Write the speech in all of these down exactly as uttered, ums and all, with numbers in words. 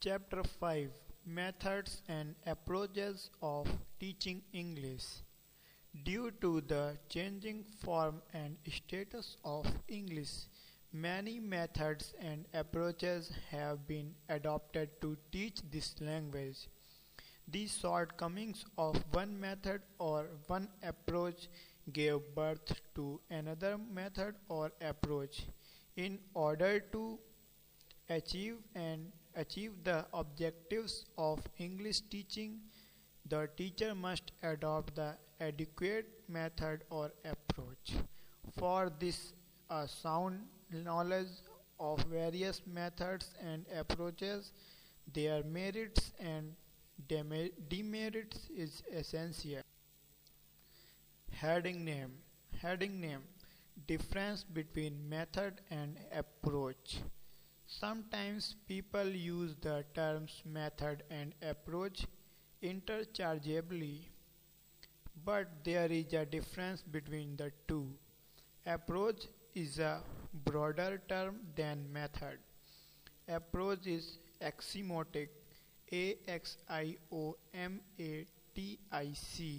Chapter five Methods and Approaches of Teaching English. Due to the changing form and status of English, many methods and approaches have been adopted to teach this language. The shortcomings of one method or one approach gave birth to another method or approach. In order to achieve and achieve the objectives of English teaching, the teacher must adopt the adequate method or approach. For this, a sound knowledge of various methods and approaches, their merits and demerits is essential. Heading name. Heading name. Difference between method and approach. Sometimes people use the terms method and approach interchangeably, but there is a difference between the two. Approach is a broader term than method. Approach is axiomatic, A X I O M A T I C,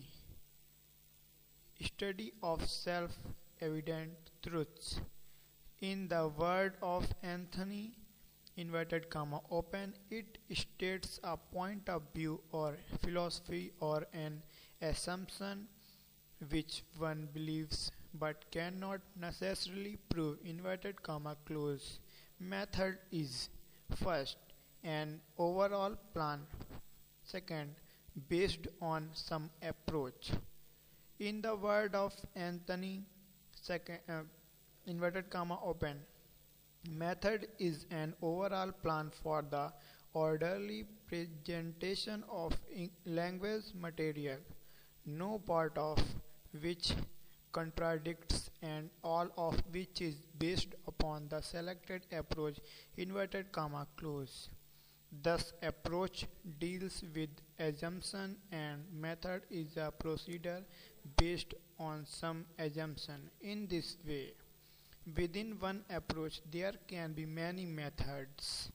study of self-evident truths. In the word of Anthony, inverted comma open, it states a point of view or philosophy or an assumption which one believes but cannot necessarily prove, inverted comma close. Method is first an overall plan, second based on some approach. In the word of Anthony, second uh, inverted comma open, method is an overall plan for the orderly presentation of language material, no part of which contradicts and all of which is based upon the selected approach, inverted comma close. Thus, approach deals with assumption and method is a procedure based on some assumption. In this way, within one approach, there can be many methods.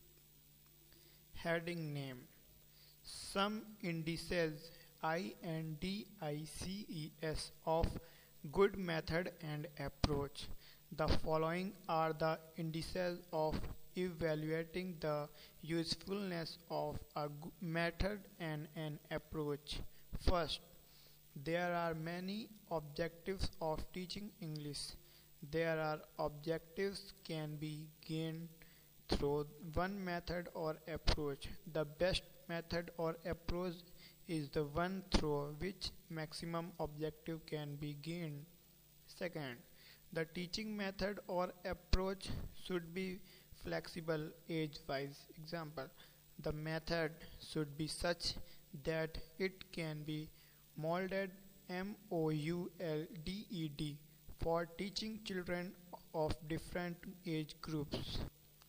Heading name. Some indices I and D I C E S of good method and approach. The following are the indices of evaluating the usefulness of a method and an approach. First, there are many objectives of teaching English. There are objectives can be gained through one method or approach. The best method or approach is the one through which maximum objective can be gained. Second, the teaching method or approach should be flexible age-wise. Example, the method should be such that it can be molded M O U L D E D for teaching children of different age groups.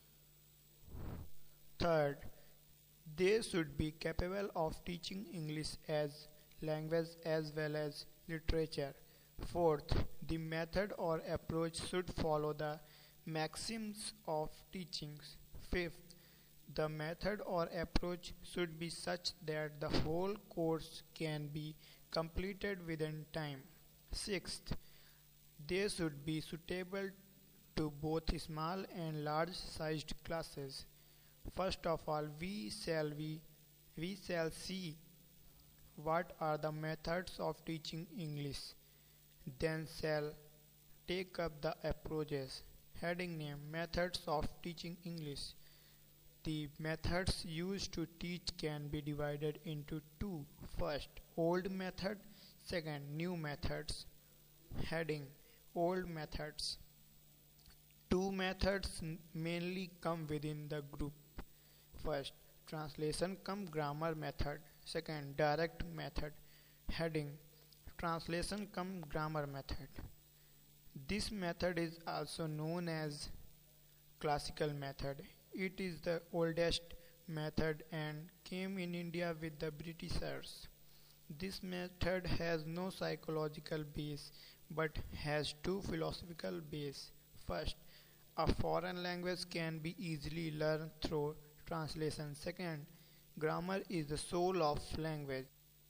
Third, they should be capable of teaching English as language as well as literature. Fourth, the method or approach should follow the maxims of teachings. Fifth, the method or approach should be such that the whole course can be completed within time. Sixth, they should be suitable to both small and large sized classes. First of all, we shall we, we shall see what are the methods of teaching English. Then shall take up the approaches. Heading name. Methods of teaching English. The methods used to teach can be divided into two. First, old method. Second, new methods. Heading. Old methods. Two methods mainly come within the group. First, translation cum grammar method. Second, direct method. Heading. Translation cum grammar method. This method is also known as classical method. It is the oldest method and came in India with the Britishers. This method has no psychological base but has two philosophical base. First, a foreign language can be easily learned through translation. Second, grammar is the soul of language.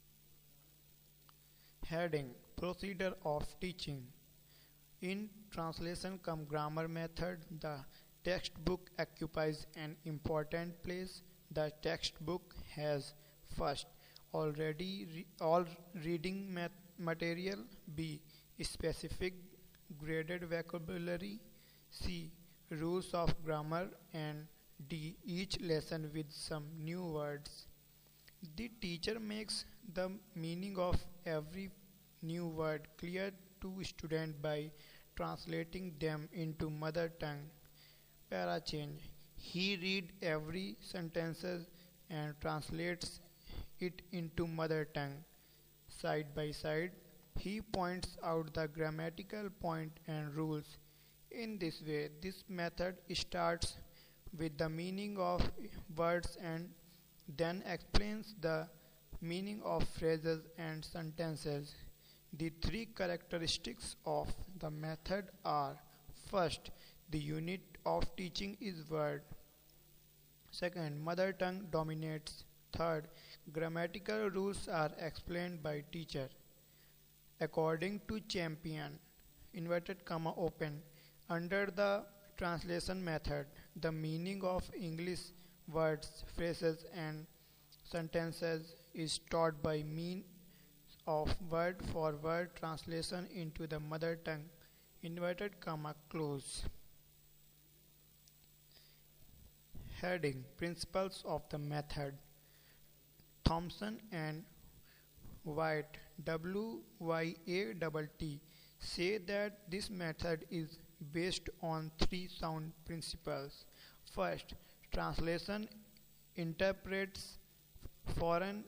Heading: Procedure of teaching. In translation come grammar method. The textbook occupies an important place. The textbook has first already re- all reading mat- material. B. Specific graded vocabulary. C. Rules of grammar. And D. Each lesson with some new words. The teacher makes the meaning of every new word clear to student by translating them into mother tongue. Para change. He read every sentences and translates it into mother tongue. Side by side, he points out the grammatical point and rules. In this way, this method starts with the meaning of words and then explains the meaning of phrases and sentences. The three characteristics of the method are: first, the unit of teaching is word. Second, mother tongue dominates. Third, grammatical rules are explained by teacher. According to Champion, inverted comma open, under the translation method, the meaning of English words, phrases and sentences is taught by means of word for word translation into the mother tongue, inverted comma close. Heading: Principles of the method. Thompson and White, W Y A T T, say that this method is based on three sound principles. First, translation interprets foreign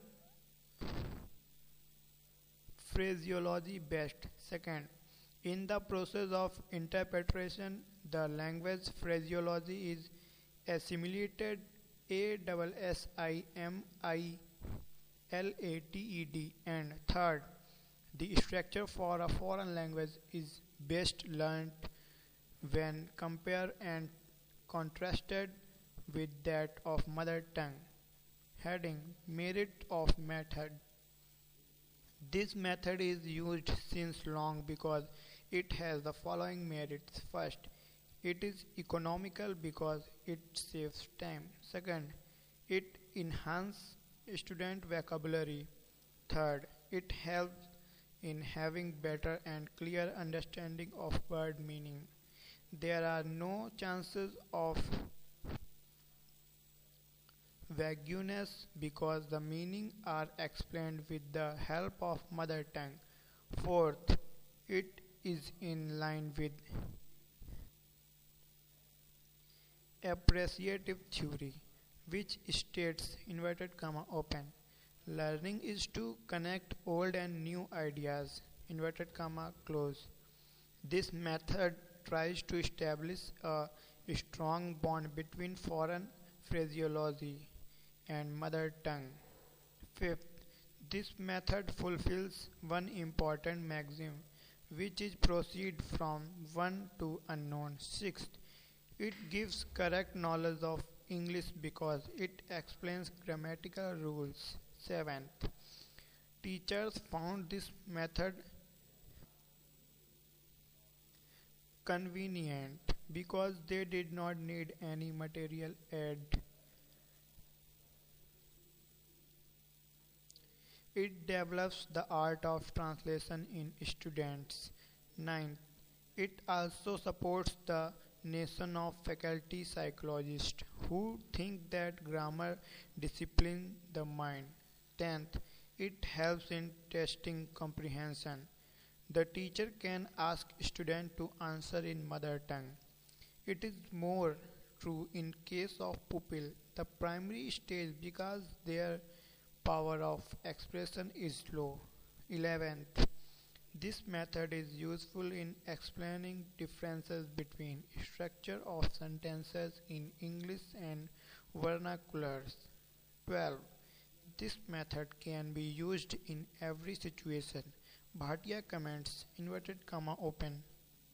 phraseology best. Second, in the process of interpretation, the language phraseology is assimilated. A S S I M I L A T E D. And third, the structure for a foreign language is best learned when compared and contrasted with that of mother tongue. Heading: Merit of method. This method is used since long because it has the following merits. First, it is economical because it saves time. Second, it enhances student vocabulary. Third, it helps in having better and clear understanding of word meaning. There are no chances of vagueness because the meaning are explained with the help of mother tongue. Fourth, it is in line with appreciative theory, which states inverted comma open, learning is to connect old and new ideas, inverted comma close. This method tries to establish a strong bond between foreign phraseology and mother tongue. Fifth, this method fulfills one important maxim, which is proceed from one to unknown. Sixth, it gives correct knowledge of English because it explains grammatical rules. Seventh, teachers found this method convenient because they did not need any material aid. It develops the art of translation in students. Ninth, it also supports the nation of faculty psychologists who think that grammar disciplines the mind. Tenth, it helps in testing comprehension. The teacher can ask student to answer in mother tongue. It is more true in case of pupil, the primary stage, because their power of expression is low. Eleventh, this method is useful in explaining differences between structure of sentences in English and vernaculars. twelve. This method can be used in every situation. Bhatia comments, inverted comma open,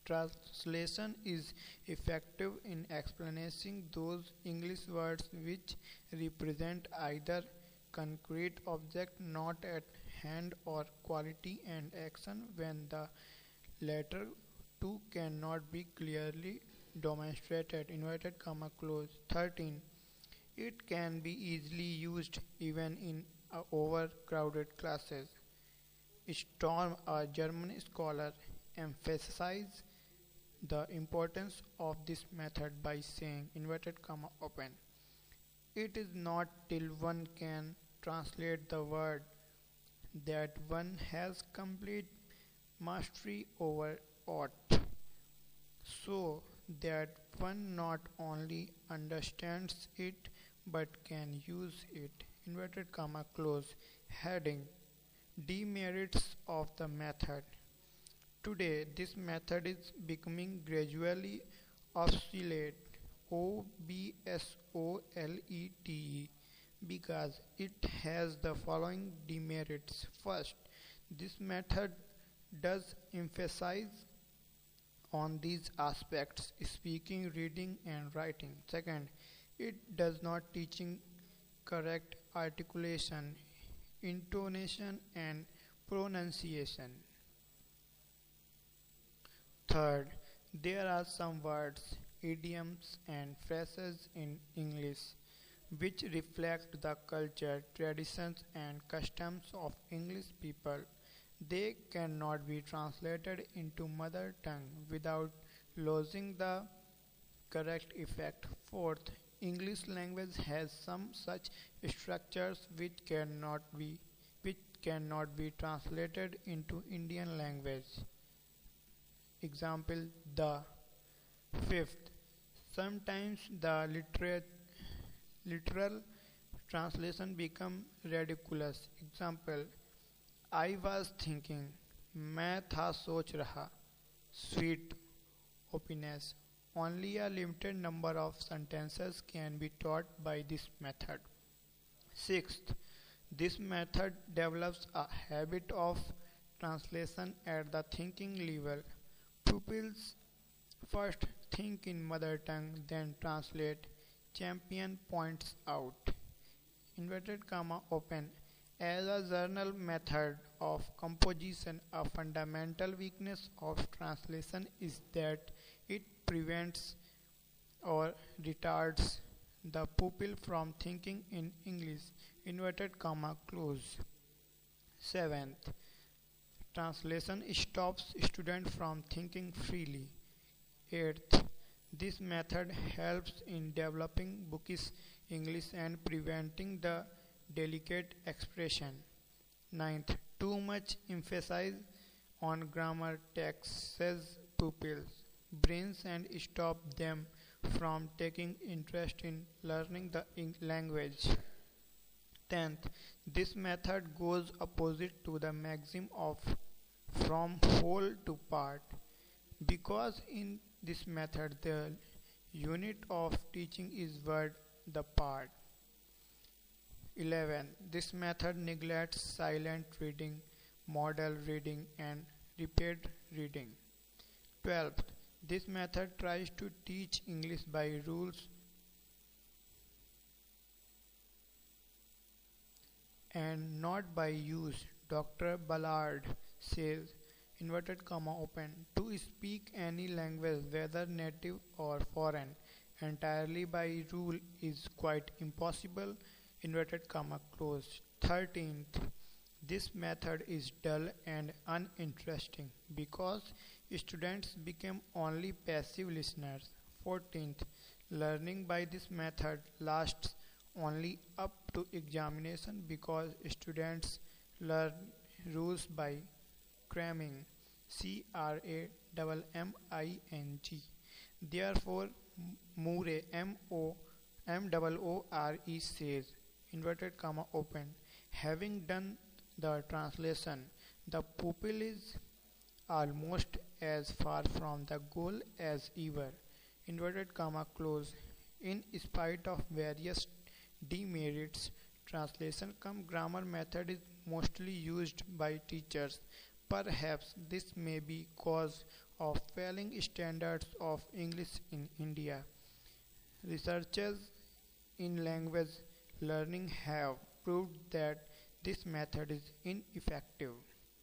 Translation is effective in explaining those English words which represent either concrete object not at hand or quality and action when the latter two cannot be clearly demonstrated. Inverted comma close. thirteen. It can be easily used even in uh, overcrowded classes. Storm, a German scholar, emphasizes the importance of this method by saying inverted comma open. It is not till one can translate the word that one has complete mastery over aught, so that one not only understands it but can use it. Inverted comma close. Heading: Demerits of the method. Today, this method is becoming gradually obsolete, O B S O L E T E, because it has the following demerits. First, this method does emphasize on these aspects: speaking, reading, and writing. Second, it does not teaching correct articulation, intonation, and pronunciation. Third, there are some words, idioms, and phrases in English which reflect the culture, traditions, and customs of English people. They cannot be translated into mother tongue without losing the correct effect. Fourth, English language has some such structures which cannot be which cannot be translated into Indian language. Example: the. Fifth, sometimes the literal literal translation become ridiculous. Example: I was thinking, मैं था सोच रहा. Sweet openness. Only a limited number of sentences can be taught by this method. Sixth, this method develops a habit of translation at the thinking level. Pupils first think in mother tongue, then translate. Champion points out. Inverted comma open. As a journal method of composition, a fundamental weakness of translation is that it prevents or retards the pupil from thinking in English. Inverted comma close. Seventh, translation stops student from thinking freely. Eighth, this method helps in developing bookish English and preventing the delicate expression. Ninth, too much emphasis on grammar taxes pupils' brains and stop them from taking interest in learning the language. Tenth, this method goes opposite to the maxim of from whole to part, because in this method the unit of teaching is word, the part. eleven. This method neglects silent reading, model reading, and repeat reading. twelfth. This method tries to teach English by rules and not by use. Doctor Ballard says, inverted comma open, to speak any language, whether native or foreign, entirely by rule is quite impossible. Inverted comma close. thirteenth. This method is dull and uninteresting because students become only passive listeners. fourteenth. Learning by this method lasts only up to examination because students learn rules by cramming. C R A M M I N G. Therefore, Moore M O M O O R E says, inverted comma open, having done the translation, the pupil is almost as far from the goal as ever. Inverted comma close. In spite of various demerits, translation cum grammar method is mostly used by teachers. Perhaps this may be cause of failing standards of English in India. Researchers in language learning have proved that this method is ineffective.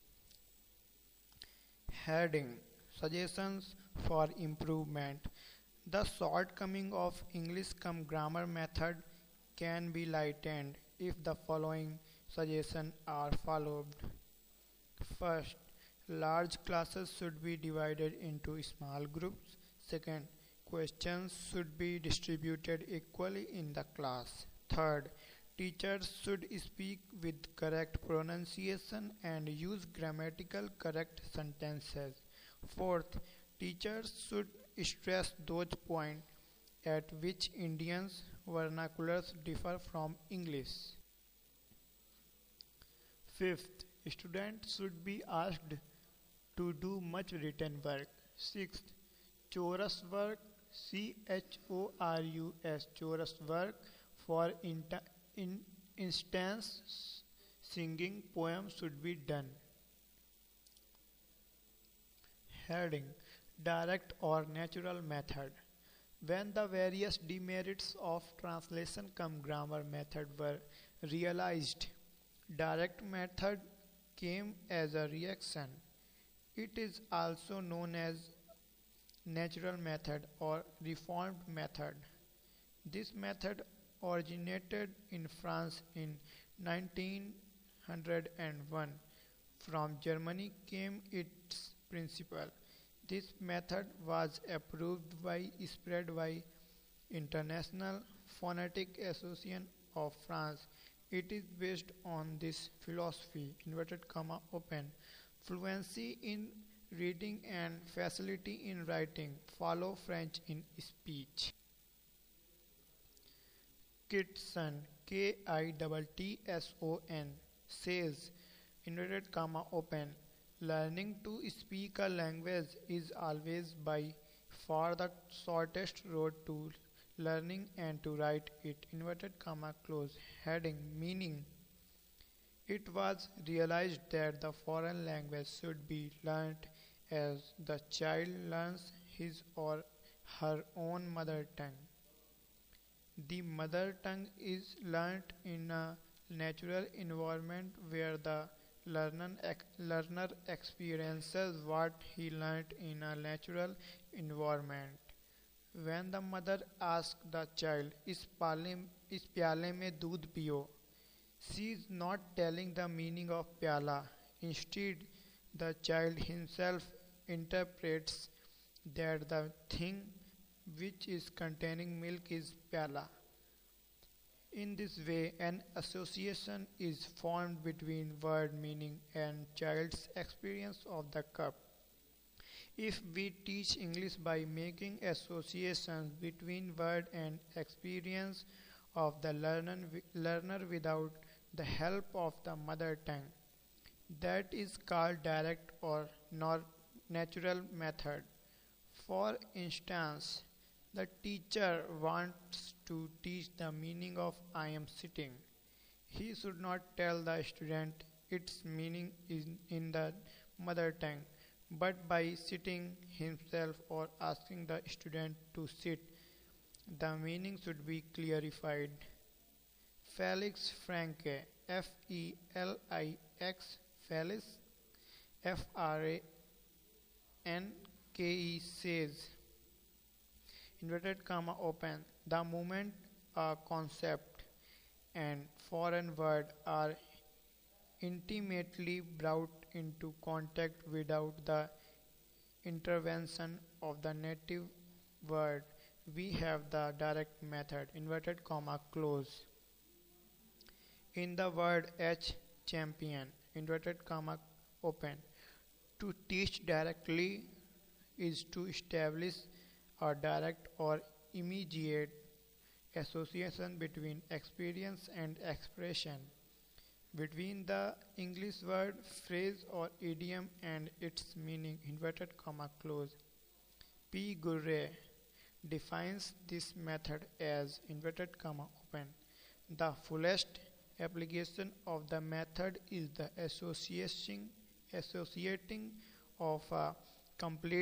Heading: Suggestions for improvement. The shortcoming of English cum grammar method can be lightened if the following suggestions are followed. First, large classes should be divided into small groups. Second, questions should be distributed equally in the class. Third, teachers should speak with correct pronunciation and use grammatical correct sentences. Fourth, teachers should stress those points at which Indians vernaculars differ from English. Fifth, students should be asked to do much written work. Sixth, chorus work, C H O R U S, chorus work, for inter- in instance singing poems should be done. Heading: Direct or natural method. When the various demerits of translation cum grammar method were realized, direct method came as a reaction. It is also known as natural method or reformed method. This method originated in France in nineteen oh one. From Germany came its principle. This method was approved by spread by International Phonetic Association of France. It is based on this philosophy, inverted comma open, fluency in reading and facility in writing, follow French in speech. Kitson, K I T T S O N, says, inverted comma open, learning to speak a language is always by far the shortest road to learning and to write it, inverted comma close. Heading: Meaning: it was realized that the foreign language should be learnt as the child learns his or her own mother tongue. The mother tongue is learnt in a natural environment where the learner, ex- learner experiences what he learnt in a natural environment. When the mother asks the child, "Is पाले इस प्याले में दूध पियो?" she is not telling the meaning of pyala. Instead, the child himself interprets that the thing which is containing milk is pyala. In this way, an association is formed between word meaning and child's experience of the cup. If we teach English by making associations between word and experience of the learner, learner without the help of the mother tongue, that is called direct or nor natural method. For instance, the teacher wants to teach the meaning of "I am sitting." He should not tell the student its meaning is in the mother tongue, but by sitting himself or asking the student to sit, the meaning should be clarified. Felix Franke, F E L I X, Felix, F R A N K E, says, inverted comma open, the moment a concept and foreign word are intimately brought into contact without the intervention of the native word, we have the direct method, inverted comma close. In the word H, champion, inverted comma open, to teach directly is to establish a direct or immediate association between experience and expression, between the English word, phrase or idiom and its meaning, inverted comma close. P. Gurre defines this method as, inverted comma open, the fullest application of the method is the associating associating of a complete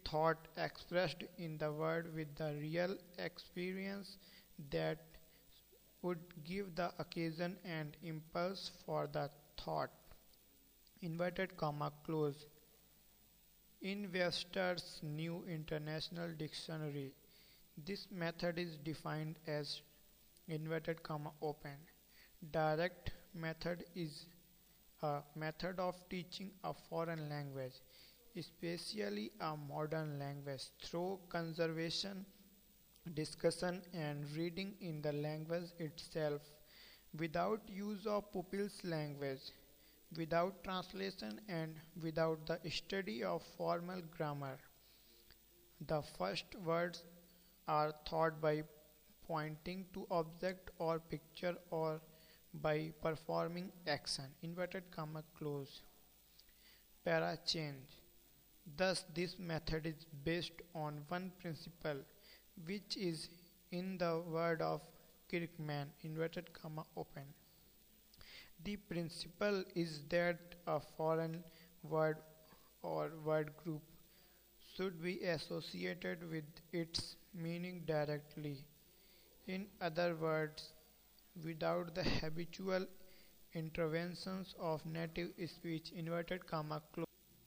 thought expressed in the word with the real experience that would give the occasion and impulse for the thought. Inverted comma close. In Webster's New International Dictionary, this method is defined as inverted comma open. Direct method is a method of teaching a foreign language, especially a modern language, through conservation, discussion, and reading in the language itself, without use of pupils' language, without translation, and without the study of formal grammar. The first words are taught by pointing to object or picture or by performing action. Inverted comma close. Para change. Thus, this method is based on one principle, which is in the word of Kirkman, inverted comma open. The principle is that a foreign word or word group should be associated with its meaning directly. In other words, without the habitual interventions of native speech. Inverted comma close.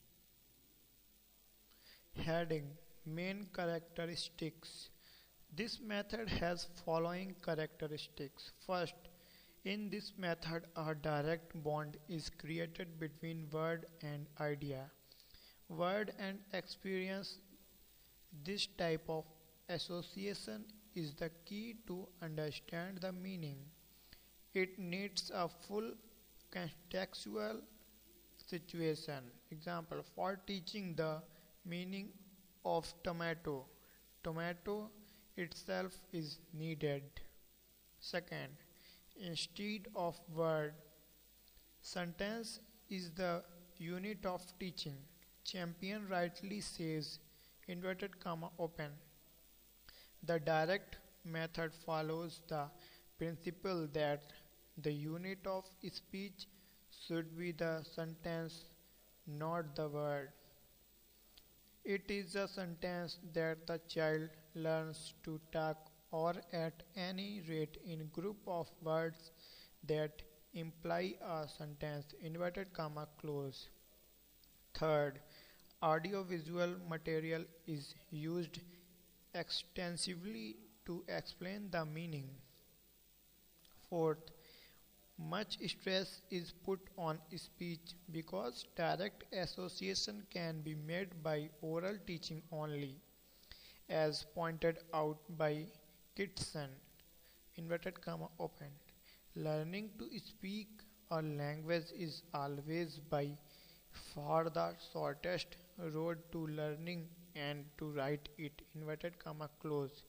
Heading. Main characteristics. This method has following characteristics. First, in this method a direct bond is created between word and idea, word and experience. This type of association is the key to understand the meaning. It needs a full contextual situation. Example, for teaching the meaning of tomato, tomato itself is needed. Second, instead of word, sentence is the unit of teaching. Champion rightly says, inverted comma open, the direct method follows the principle that the unit of speech should be the sentence, not the word. It is a sentence that the child learns to talk, or at any rate in group of words that imply a sentence. Inverted comma close. Third, audiovisual material is used extensively to explain the meaning. Fourth, much stress is put on speech because direct association can be made by oral teaching only, as pointed out by Kitson. Inverted comma open. Learning to speak a language is always by far the shortest road to learning and to write it. Inverted comma close.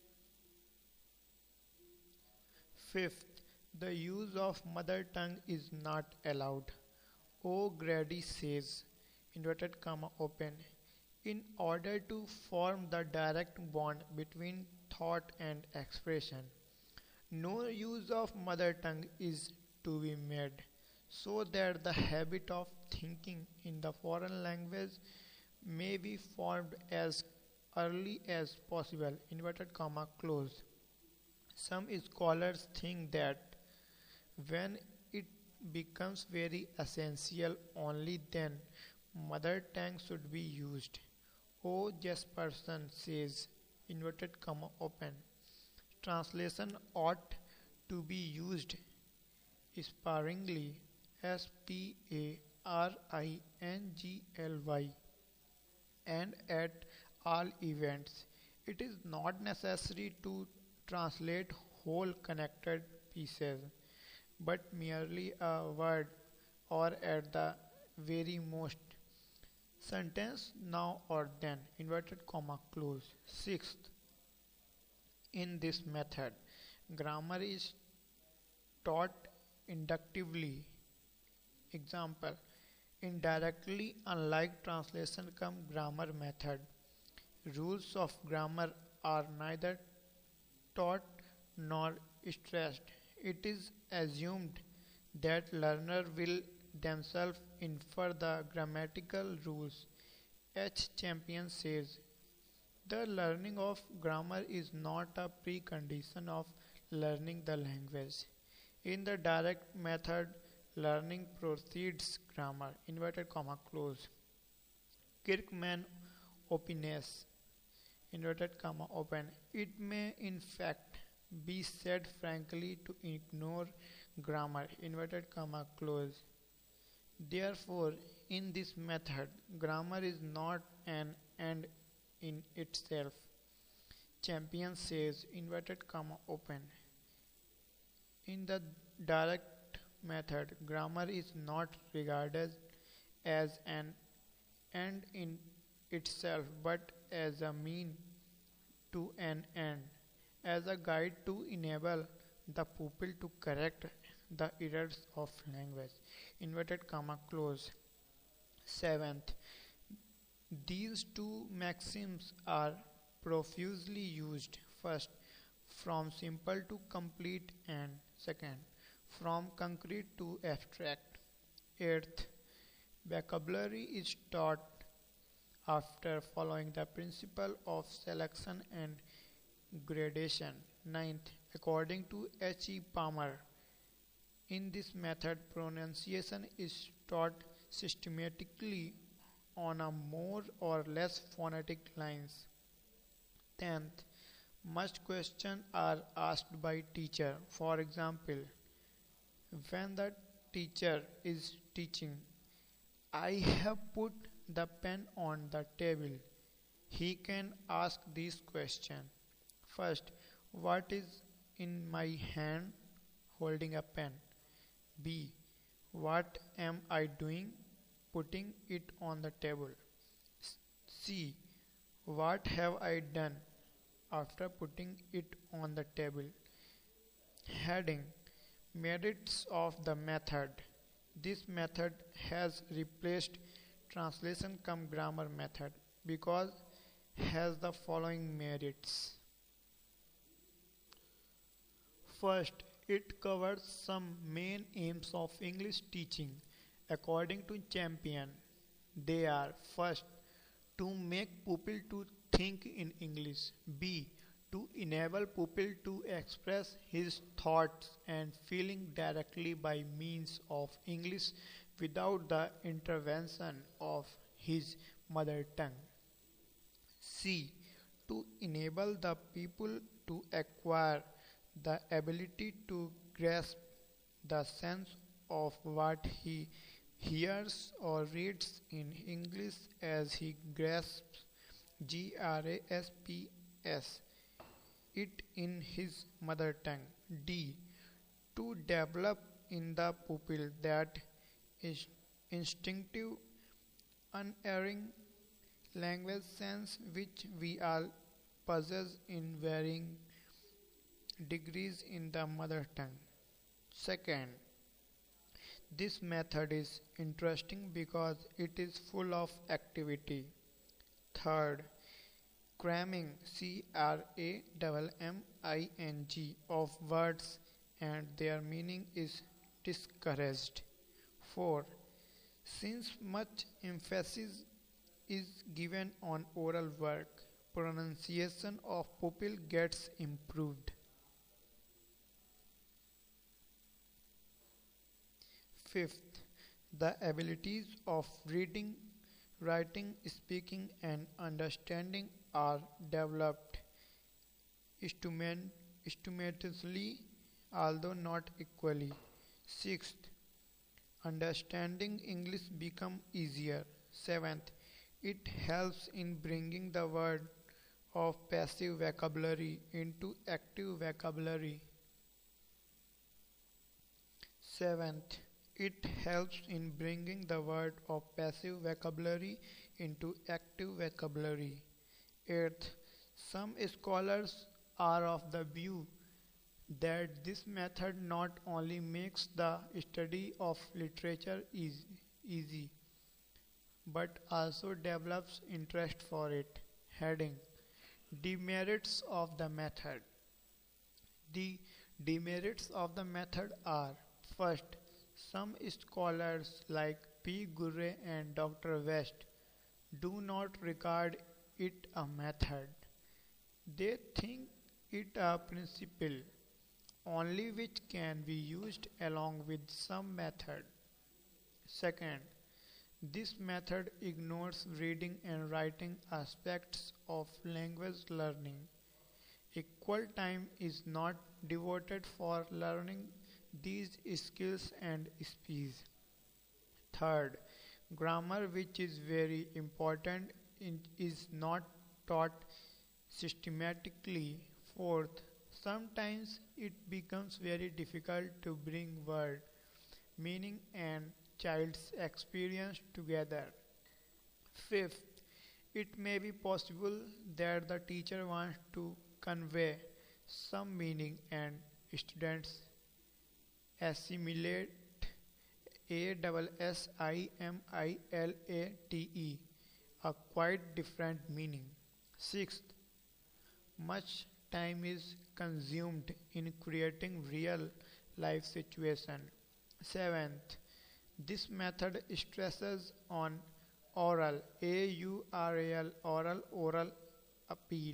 Fifth, the use of mother tongue is not allowed. O'Grady says, inverted comma open, in order to form the direct bond between thought and expression, no use of mother tongue is to be made, so that the habit of thinking in the foreign language may be formed as early as possible. Inverted comma close. Some scholars think that when it becomes very essential, only then mother tongue should be used. O. Jesperson says, inverted comma open, translation ought to be used sparingly, S P A R I N G L Y, and at all events. It is not necessary to translate whole connected pieces, but merely a word, or at the very most sentence now or then. Inverted comma close. Sixth, in this method, grammar is taught inductively. Example, indirectly, unlike translation cum grammar method, rules of grammar are neither taught nor stressed. It is assumed that learner will themselves infer the grammatical rules H. Champion says, the learning of grammar is not a precondition of learning the language. In the direct method, learning precedes grammar. Inverted comma close. Kirkman opines, inverted comma open. It may in fact be said frankly to ignore grammar. Inverted comma close. Therefore, in this method, grammar is not an end in itself. Champion says, inverted comma open. In the direct method, grammar is not regarded as an end in itself but as a mean to an end, as a guide to enable the pupil to correct the errors of language. Inverted comma close. Seventh, these two maxims are profusely used. First, from simple to complete, and second, from concrete to abstract. Eighth, vocabulary is taught after following the principle of selection and gradation. Ninth, according to H E Palmer, in this method, pronunciation is taught systematically on a more or less phonetic lines. Tenth, most questions are asked by teacher. For example, when the teacher is teaching, I have put the pen on the table. He can ask these questions. First, what is in my hand holding a pen? B. What am I doing putting it on the table? C. What have I done after putting it on the table? Heading: Merits of the method. This method has replaced translation cum grammar method because has the following merits. First, it covers some main aims of English teaching. According to Champion, they are: first, to make pupil to think in English. B. To enable pupil to express his thoughts and feeling directly by means of English without the intervention of his mother tongue. C. To enable the pupil to acquire the ability to grasp the sense of what he hears or reads in English as he grasps G R A S P S it in his mother tongue. D. To develop in the pupil that is instinctive, unerring language sense which we all possess in varying degrees in the mother tongue. Second, this method is interesting because it is full of activity. Third, cramming C R A M M I N G of words and their meaning is discouraged. Four, since much emphasis is given on oral work, pronunciation of pupil gets improved. Fifth, the abilities of reading, writing, speaking, and understanding are developed instrumentally, although not equally. Sixth, understanding English become easier. Seventh, it helps in bringing the word of passive vocabulary into active vocabulary. Seventh, it helps in bringing the word of passive vocabulary into active vocabulary. Eighth, some scholars are of the view that this method not only makes the study of literature easy, easy but also develops interest for it. Heading: Demerits of the method. The demerits of the method are: first, some scholars like P. Gurre and Doctor West do not regard it a method. They think it a principle only which can be used along with some method. Second, this method ignores reading and writing aspects of language learning. Equal time is not devoted for learning these skills and speech. Third, grammar, which is very important, in- is not taught systematically. Fourth, sometimes it becomes very difficult to bring word, meaning, and child's experience together. Fifth, it may be possible that the teacher wants to convey some meaning and students assimilate a double S I M I L A T E, a quite different meaning. Sixth, much time is consumed in creating real life situation. Seventh, this method stresses on oral, A U R A L, oral, oral appeal.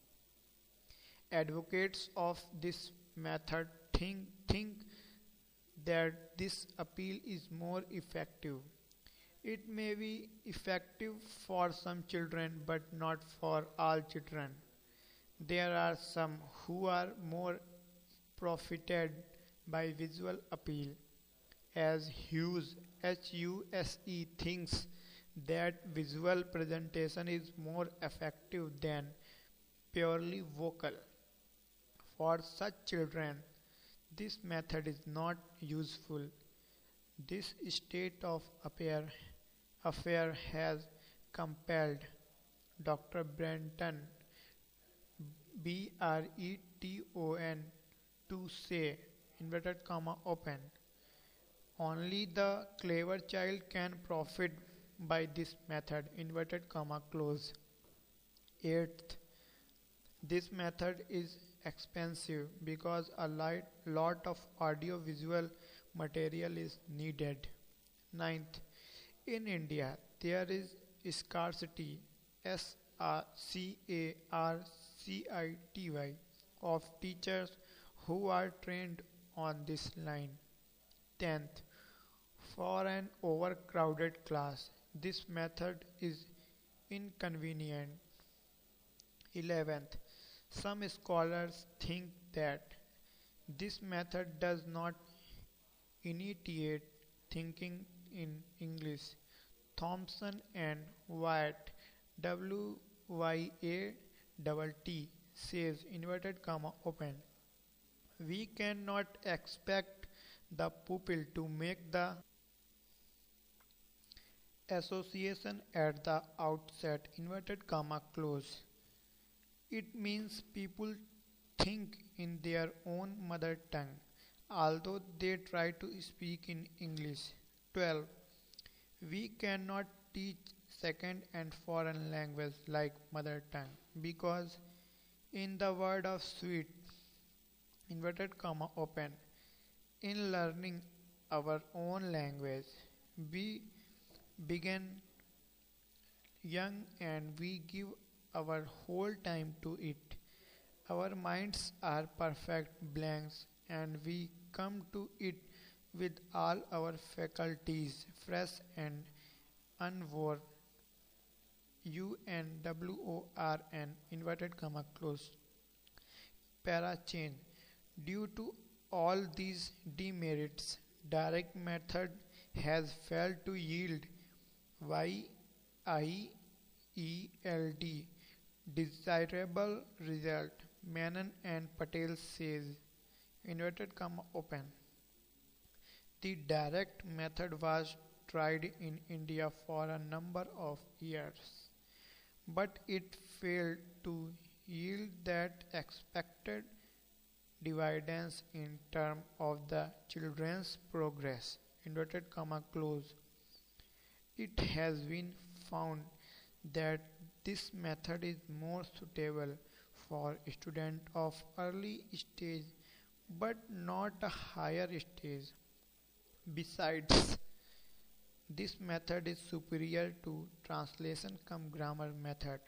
Advocates of this method think, think that this appeal is more effective. It may be effective for some children but not for all children. There are some who are more profited by visual appeal, as Hughes H U S E thinks that visual presentation is more effective than purely vocal. For such children, this method is not useful. This state of affair, affair has compelled Doctor Brenton, B R E T O N, to say, inverted comma open, only the clever child can profit by this method, inverted comma close. Eighth, this method is expensive because a light, lot of audio visual material is needed. Ninth, in India there is scarcity, S C A R C I T Y, of teachers who are trained on this line. Tenth, for an overcrowded class, this method is inconvenient. Eleventh, some scholars think that this method does not initiate thinking in English. Thompson and Wyatt, W Y A T T, says, inverted comma open, we cannot expect the pupil to make the association at the outset, inverted comma close. It means people think in their own mother tongue, although they try to speak in English. twelve. We cannot teach second and foreign language like mother tongue because, in the word of sweet, inverted comma open, in learning our own language, we begin young and we give our whole time to it. Our minds are perfect blanks and we come to it with all our faculties fresh and unworn. U N W O R N, inverted comma close. Para change. Due to all these demerits, direct method has failed to yield Y I E L D desirable result. Menon and Patel says, inverted comma open. The direct method was tried in India for a number of years, but it failed to yield that expected dividends in terms of the children's progress, inverted comma close. It has been found that this method is more suitable for students of early stage but not a higher stage. Besides, This method is superior to translation cum grammar method.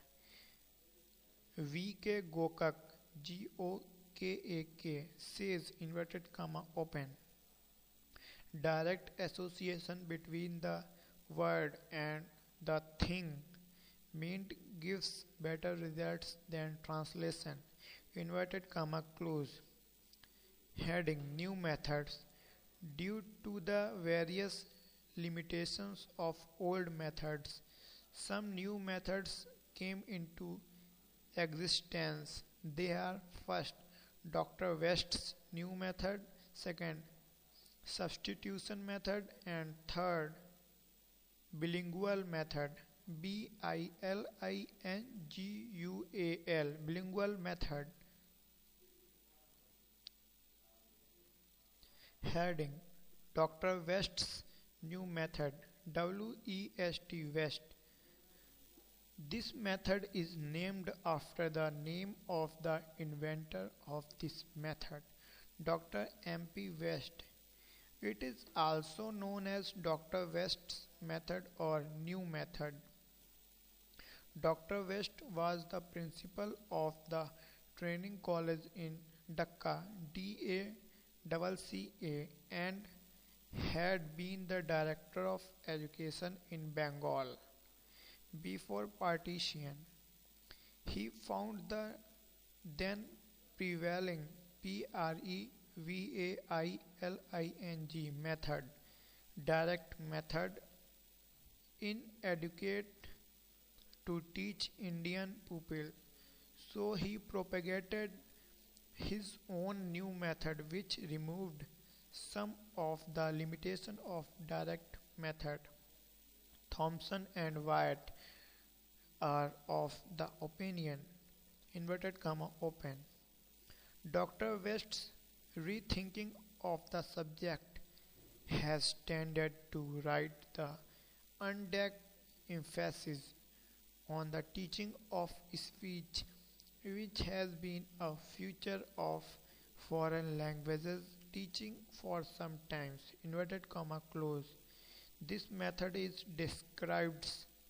V K Gokak, G O K A K, says inverted comma open. Direct association between the word and the thing meant gives better results than translation. Inverted comma close. Heading New methods. Due to the various limitations of old methods, some new methods came into existence. They are: first, Doctor West's new method; second, substitution method; and third, bilingual method. B I L I N G U A L, bilingual method. Heading Doctor West's new method. W E S T West. This method is named after the name of the inventor of this method, Doctor M P West. It is also known as Doctor West's method or new method. Doctor West was the principal of the training college in Dhaka, D A C C A, and had been the director of education in Bengal before partition. He found the then prevailing P R E V A I L I N G method, direct method, inadequate to teach Indian pupil. So he propagated his own new method which removed some of the limitation of direct method. Thomson and Wyatt are of the opinion inverted comma open. Doctor West's rethinking of the subject has tended to write the undue emphasis on the teaching of speech, which has been a feature of foreign languages teaching for some times. Inverted comma close. This method is described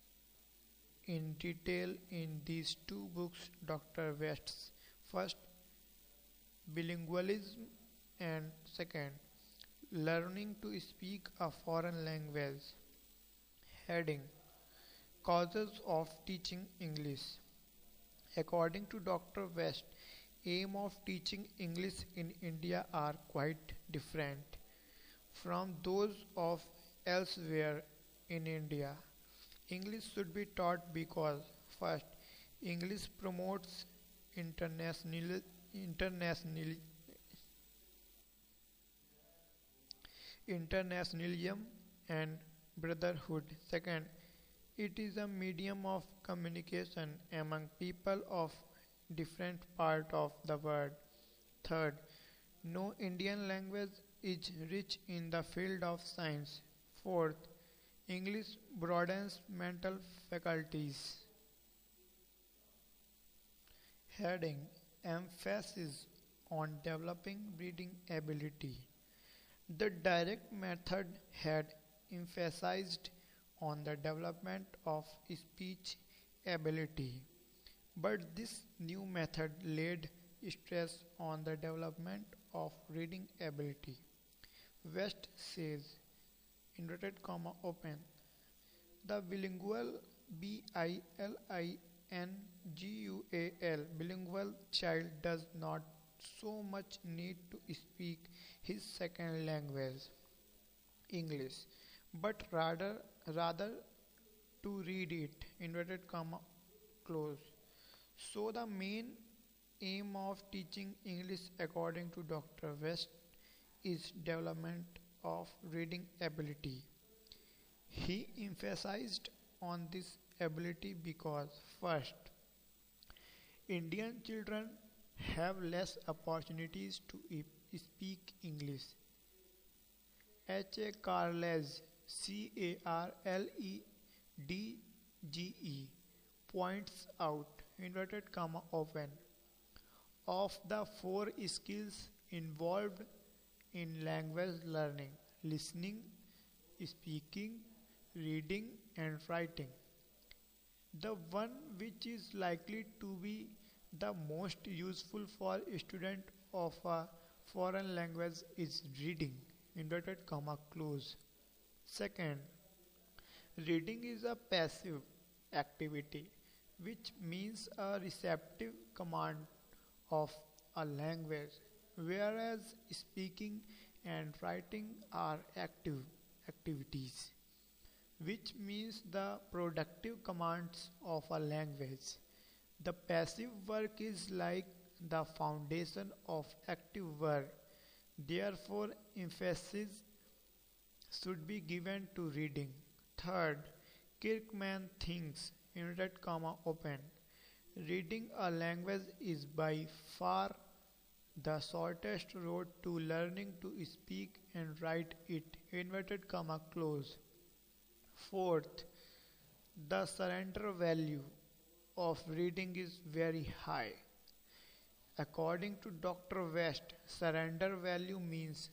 in detail in these two books, Doctor West's. First, bilingualism, and second, learning to speak a foreign language. Heading Causes of teaching English. According to Doctor West, aim of teaching English in India are quite different from those of elsewhere in India. English should be taught because, first, English promotes international, international, internationalism and brotherhood. Second, it is a medium of communication among people of different part of the world. Third, no Indian language is rich in the field of science. Fourth, English broadens mental faculties. Heading Emphasis on developing reading ability. The direct method had emphasized on the development of speech ability, but this new method laid stress on the development of reading ability. West says, inverted comma open, the bilingual B I L I N G U A L bilingual child does not so much need to speak his second language, English, but rather rather to read it, inverted comma close. So the main aim of teaching English according to Doctor West is development of reading ability. He emphasized on this ability because, first, Indian children have less opportunities to e- speak English. H. A. Carles, C A R L E D G E, points out, inverted comma open, of the four skills involved in language learning: listening, speaking, reading and writing. The one which is likely to be the most useful for a student of a foreign language is reading. Inverted comma close. Second, reading is a passive activity, which means a receptive command of a language, whereas speaking and writing are active activities, which means the productive commands of a language. The passive work is like the foundation of active work. Therefore, emphasis should be given to reading. Third, Kirkman thinks, inverted comma open, reading a language is by far the shortest road to learning to speak and write it, inverted comma close. Fourth, the surrender value of reading is very high. According to Doctor West, surrender value means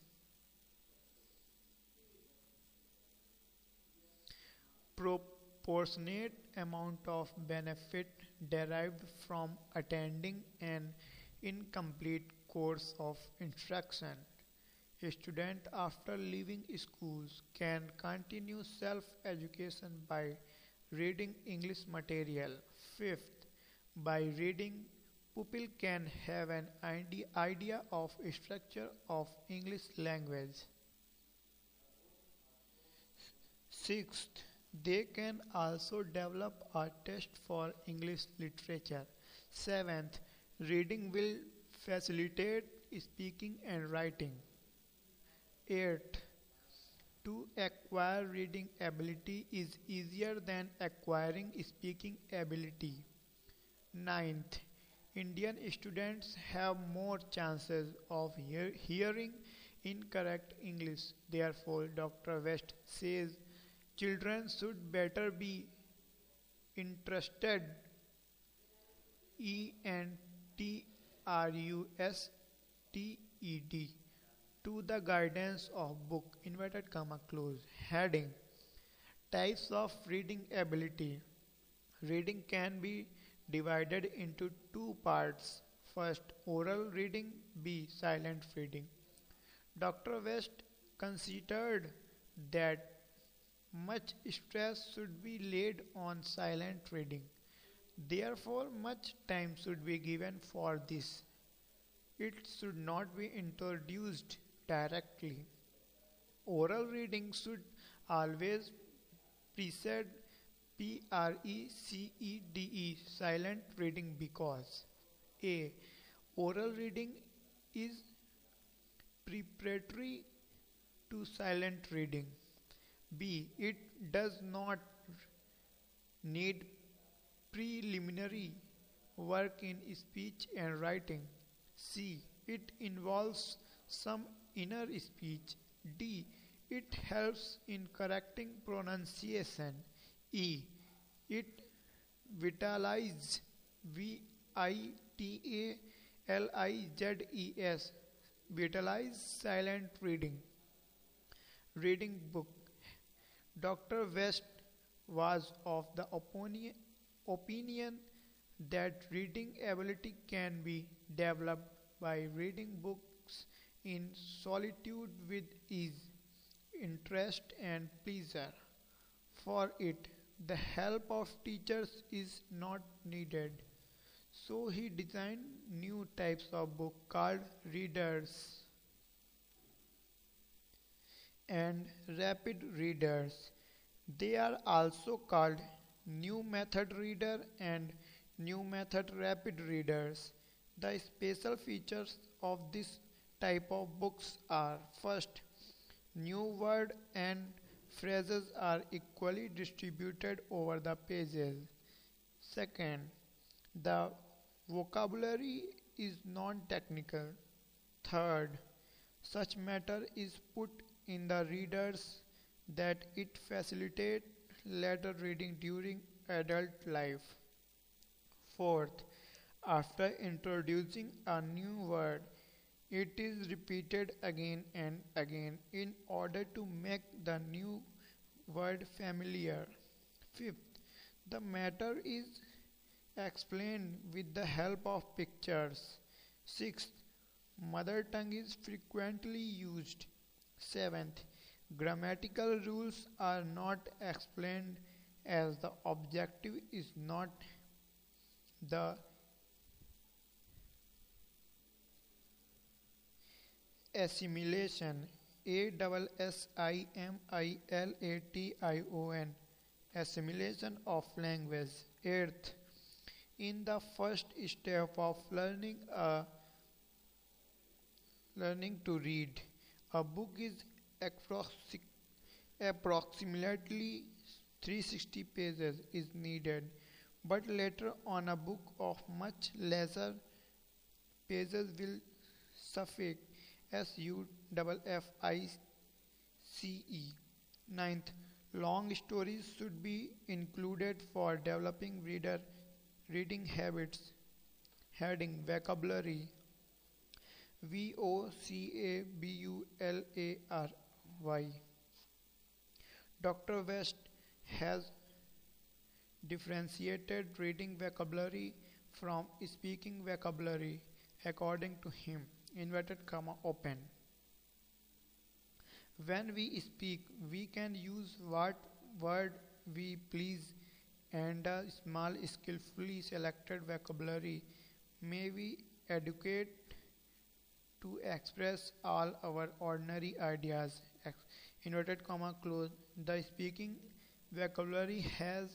proportionate amount of benefit derived from attending an incomplete course of instruction. A student after leaving schools can continue self-education by reading English material. Fifth, by reading, pupil can have an idea of structure of English language. Sixth, they can also develop a taste for English literature. Seventh, reading will facilitate speaking and writing. Eighth, to acquire reading ability is easier than acquiring speaking ability. Ninth, Indian students have more chances of hear hearing incorrect English. Therefore, Doctor West says children should better be interested E N T R U S T E D to the guidance of book, inverted comma close. Heading, types of reading ability. Reading can be divided into two parts. First, oral reading. B, silent reading. Doctor West considered that much stress should be laid on silent reading. Therefore, much time should be given for this. It should not be introduced directly. Oral reading should always precede P R E C E D E silent reading because A. Oral reading is preparatory to silent reading. B. It does not need preliminary work in speech and writing. C. It involves some inner speech. D. It helps in correcting pronunciation. E. It vitalizes V I T A L I Z E S vitalize silent reading. Reading book. Doctor West was of the opinion, opinion that reading ability can be developed by reading books in solitude with ease, interest and pleasure. For it, the help of teachers is not needed. So he designed new types of book called readers and rapid readers. They are also called new method reader and new method rapid readers. The special features of this type of books are: first, new word and phrases are equally distributed over the pages. Second, the vocabulary is non-technical. Third, such matter is put in the readers that it facilitates later reading during adult life. Fourth, after introducing a new word, it is repeated again and again in order to make the new word familiar. Fifth, the matter is explained with the help of pictures. Sixth, mother tongue is frequently used. Seventh, grammatical rules are not explained as the objective is not the assimilation. A S S I M I L A T I O N. Assimilation of language. Eighth, in the first step of learning a learning to read, a book is approxi- approximately three hundred sixty pages is needed, but later on a book of much lesser pages will suffice. S U F F I C E. Ninth, long stories should be included for developing reader reading habits. Heading vocabulary. V O C A B U L A R Y. Doctor West has differentiated reading vocabulary from speaking vocabulary according to him. Inverted comma open. When we speak, we can use what word we please, and a small skillfully selected vocabulary may be adequate to express all our ordinary ideas. Inverted comma close. The speaking vocabulary has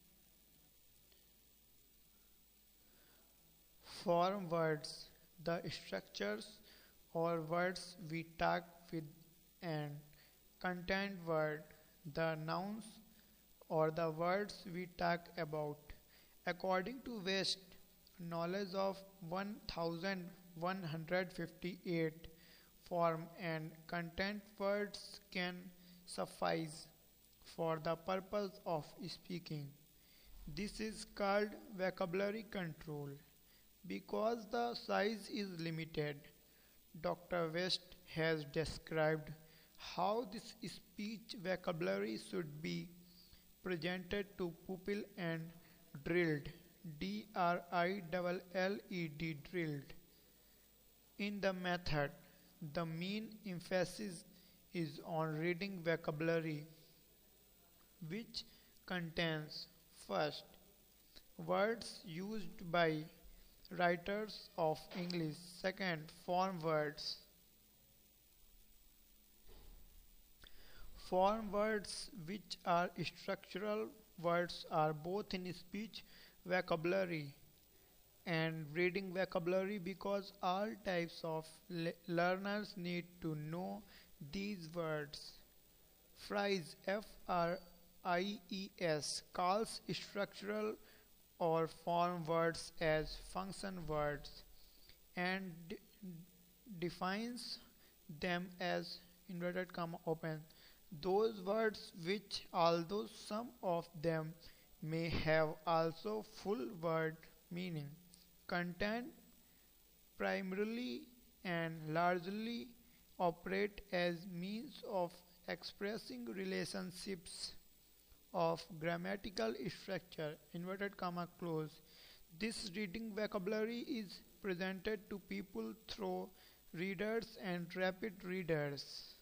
form words, the structures or words we talk with, and content word, the nouns or the words we talk about. According to West, knowledge of one thousand one hundred fifty-eight form and content words can suffice for the purpose of speaking. This is called vocabulary control. Because the size is limited, Doctor West has described how this speech vocabulary should be presented to pupil and drilled, D R I L L E D, drilled. In the method, the main emphasis is on reading vocabulary, which contains first, words used by writers of English. Second, form words. Form words, which are structural words, are both in speech vocabulary and reading vocabulary because all types of le- learners need to know these words. Fries, F R I E S, calls structural or form words as function words and d- defines them as inverted comma open those words which, although some of them may have also full word meaning, content primarily and largely operate as means of expressing relationships of grammatical structure, inverted comma close. This reading vocabulary is presented to people through readers and rapid readers.